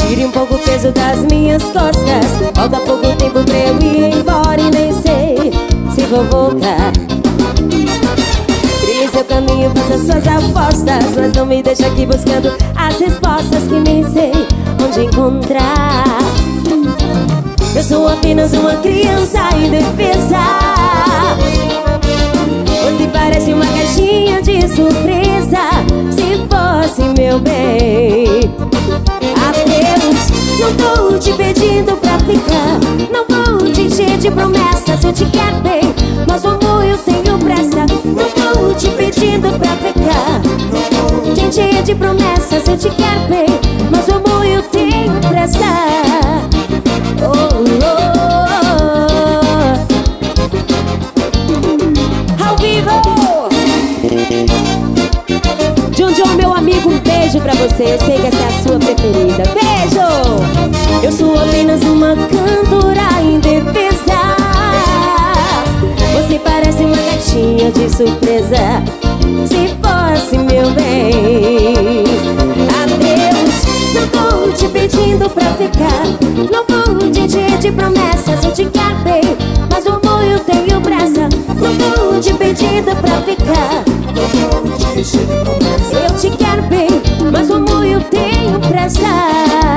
Tire um pouco o peso das minhas costas. Falta pouco tempo pra eu ir embora e nem sei se vou voltar. Trilhe seu caminho, faça suas apostas, mas não me deixa aqui buscando as respostas que nem sei onde encontrar. Eu sou apenas uma criança indefesa. Você parece uma caixinha de surpresa. Se fosse meu bem. Adeus, não tô te pedindo pra ficar. Não vou te encher de promessas, eu te quero bem, mas o amor eu tenho pressa. Não tô te pedindo pra ficar. Te encher de promessas, eu te quero bem, mas o amor eu tenho pressa. Oh, oh, oh. Ao vivo! John, meu amigo, um beijo pra você. Eu sei que essa é a sua preferida. Beijo! Eu sou apenas uma cantora indefesa. Você parece uma gatinha de surpresa. Se fosse meu bem. Adeus, não tô te pedindo pra ficar. Não vou te encher de promessas, eu te quero bem, mas o amor eu tenho pressa. Não tô te pedindo pra ficar. Não vou te encher de promessas. Eu te quero bem, mas o amor eu tenho pressa.